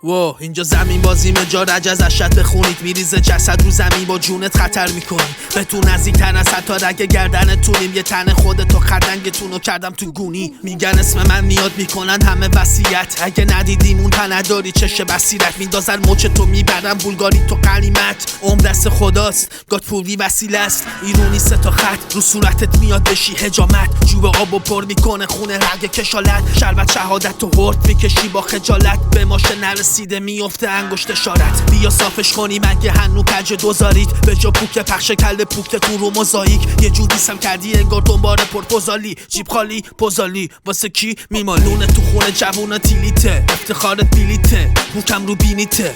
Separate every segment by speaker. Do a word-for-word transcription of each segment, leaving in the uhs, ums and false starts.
Speaker 1: و اینجا زمین بازیمه، جا رجز اشت بخونید. میریزه جسد رو زمین، با جونت خطر میکنی. به تو نزدیک تر از حتی رگ گردنتونیم. یه تن خودتو خدنگتونو کردم تو گونی. میگن اسم من میاد میکنن همه وصیت. اگه ندیدیم اون تن نداری چشه بصیرت. میندازن مچ تو میبرن بولگاری تو قلیمت. عمر دست خداست، گاد پولی وسیله است. ایرونی سه تا خط رو صورتت میاد بشی حجامت. جوب آبو پر میکنه خونه رگ کشالت. شربت شهادت تو هرد میکشی با خجالت. به ماشه نرسیده میفته انگشت اشارت. بیا صافش کنی مگه هنو کج دوزارید. به جا پوک پخش کل پوکتون رو موزاییک. یه جوری سم کردی انگار دنبال پرپوزالی. جیب خالی پوزالی واسه کی میمالونه تو خونه جوونا تیلیته. افتخارت بیلیته موکم رو بینیته.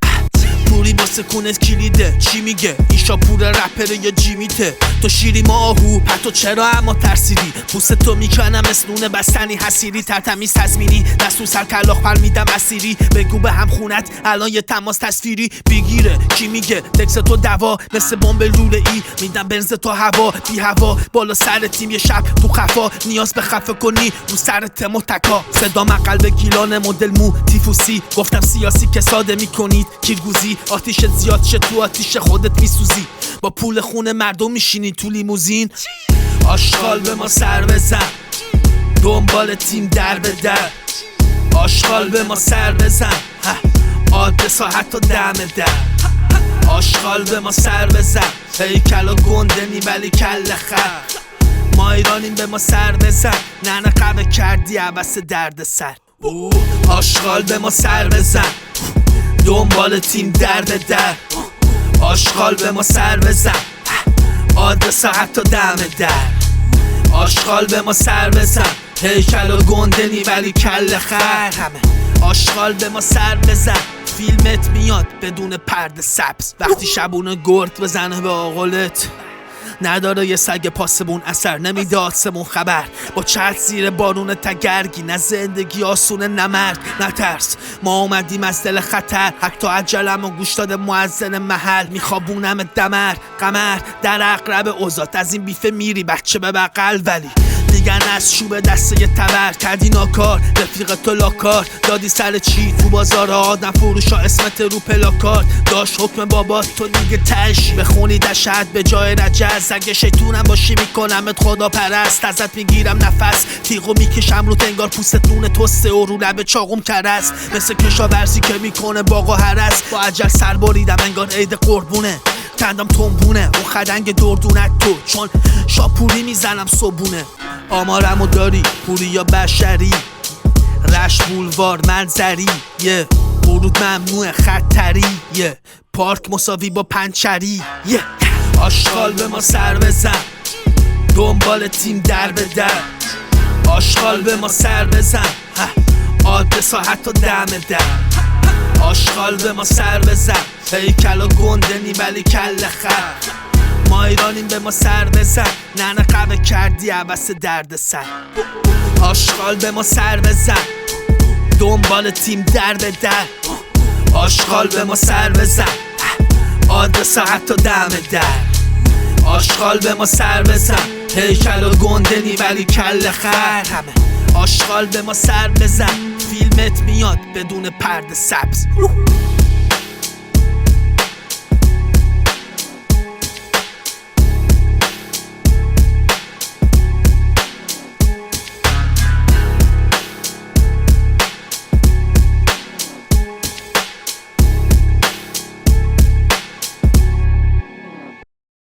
Speaker 1: پوری واسه کونت کلیده. چی میگه این شاپور رپره یا جیمیته. تو شیری ما آهو پتو چرا اما ترسیدی. پوست تو میکنم اسنونه بستنی حسیری. ترتمیز تزمینی دستو سر کلاخ پر میدم اسیری. بگو به هم خونت الان یه تماس تصویری بگیره. کی میگه تکس تو دوا مثل بمب لوله ای. میدم بنز تو هوا بی هوا بالا سر تیم. یه شب تو خفا نیاز به خفه کنی رو سرت متکا. صدا من قلب گیلان مدل مو تیفوسی. گفتم سیاسی که ساده میکنید کیرگوزی. آتیشت زیاد شه تو آتیش خودت میسوزی. با پول خون مردم میشینی تو لیموزین. آشغال به ما سر بزن دنبال تیم در به در. آشغال به ما سر بزن آدرسا حتی دم در. آشغال به ما سر بزن هیکل و گندنی ولی کل خر. ما ایرانیم به ما سر بزن. نه قبه کردی عبس درد سر. آشغال به ما سر بزن دنبال تیم در به در. آشغال به ما سر بزن آدرسا حتی دم در. آشغال به ما سر بزن هیکل و گندنی ولی کل خر. آشغال به ما سر بزن فیلمت میاد بدون پرده سبز. وقتی شبونه گرد بزنه به آقلت. نداره یه سگ پاسبون اثر نمیده آسمون خبر. با چرت زیر بارون تگرگی. نه زندگی آسونه نه مرد نه ترس. ما اومدیم از دل خطر. حق تا عجلم و گوش داده مؤذن محل. میخوابونم دمر قمر در اقرب اوزات. از این بیفه میری بچه به بقل ولی دیگن از شوب دسته یه تبر. کردی ناکار رفیق تو لاکار. دادی سر چی تو بازار آدم فروشا اسمت رو پلاکار. داشت حکم بابات تو دیگه تش بخونی دشت به جای رجز. اگه شیطونم باشی میکنمت خدا پرست. ازت میگیرم نفس تیغو میکشم رو تنگار پوستت نون توسته و رو لب چاقوم کرست. مثل کشاورزی که میکنه باغ و هرس. با عجل سر بریدم انگار عید قربونه. کندم تنبونه اون خدنگ دردونت تو. چون شاپوری میزنم صبونه. آمارمو داری پوری یا بشری. رشت بولوار منظری یه ورود ممنوع خطری. یه پارک مساوی با پنچری. یه آشغال به ما سر بزن دنبال تیم در به در. آشغال به ما سر بزن آدرسا حتی دم در. آشغال به ما سر بزن هیکل و گندنی ولی کل خر. ما ایرانیم به ما سر بزن. نه قبه کردی عبس درد سر. آشغال به ما سر بزن دنبال تیم در به در. آشغال به ما سر بزن آدرسا حتی دم در. آشغال به ما سر بزن هیکل و گندنی ولی کل خر. آشغال به ما سر بزن فیلمت میاد بدون پرده سبز.